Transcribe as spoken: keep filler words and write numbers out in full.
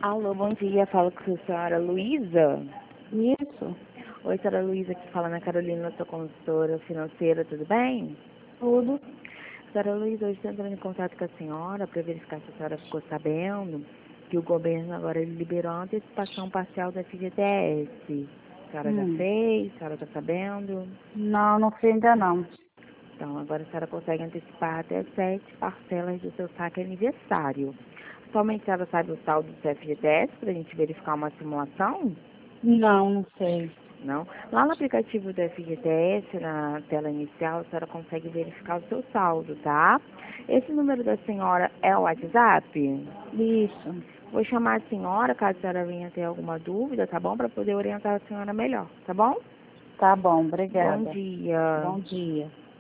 Alô, bom dia. Falo com a senhora Luísa. Isso, Oi, senhora Luísa, aqui fala na Carolina, sou consultora financeira, tudo bem? tudo. Senhora Luísa, hoje estou entrando em contato com a senhora para verificar se a senhora ficou sabendo que o governo agora ele liberou a antecipação parcial da F G T S. A senhora já Hum. fez? A senhora está sabendo? Não, não sei ainda não. Então, agora a senhora consegue antecipar até sete parcelas do seu saque aniversário. Atualmente a senhora sabe o saldo do seu F G T S para a gente verificar uma simulação? Não, não sei. Não. Lá no aplicativo do F G T S, na tela inicial, a senhora consegue verificar o seu saldo, tá? Esse número da senhora é o WhatsApp? Isso. Vou chamar a senhora, caso a senhora venha ter alguma dúvida, tá bom? Para poder orientar a senhora melhor, tá bom? Tá bom, Bom obrigada. dia. Bom dia.